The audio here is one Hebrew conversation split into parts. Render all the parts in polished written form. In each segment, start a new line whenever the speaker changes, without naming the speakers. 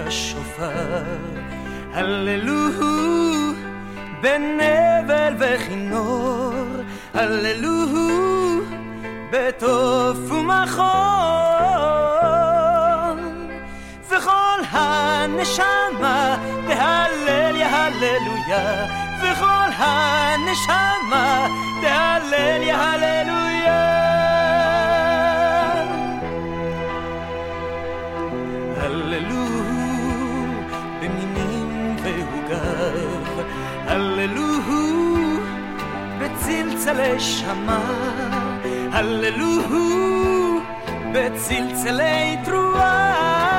השופר, הללוהו בנבל וכינור, הללוהו בטוף ומחור, וכל הנשמה תהלל יהללויה, וכל הנשמה תהלל יהללויה. הללוהו במינים והוגב, הללוהו בצלצלי שמה, הללוהו בצלצלי תרועה,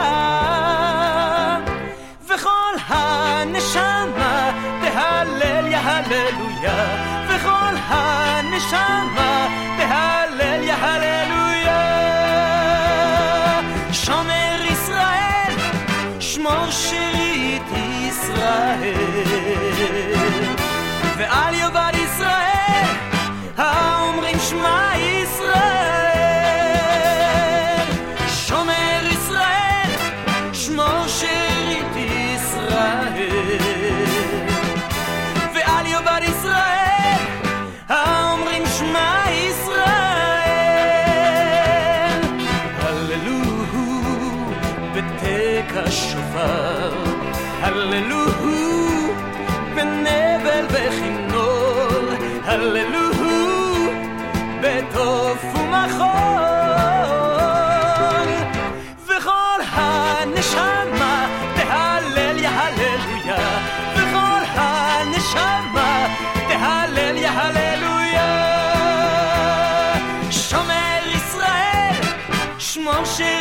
וכל הנשמה תהלל יהללויה, וכל הנשמה תהלל יהללויה. שומר ישראל, שמור שארית ישראל, ועל יאבד ישראל האומרים שמע ישראל. שומר ישראל, שמור שארית ישראל, ועל יאבד ישראל האומרים שמע ישראל. הללוהו בתקע השופר, הללוהו בנבל וכינור, הללוהו בטוף ומחור, וכל הנשמה תהלל יהללויה, וכל הנשמה תהלל יהללויה. שומר ישראל, שמור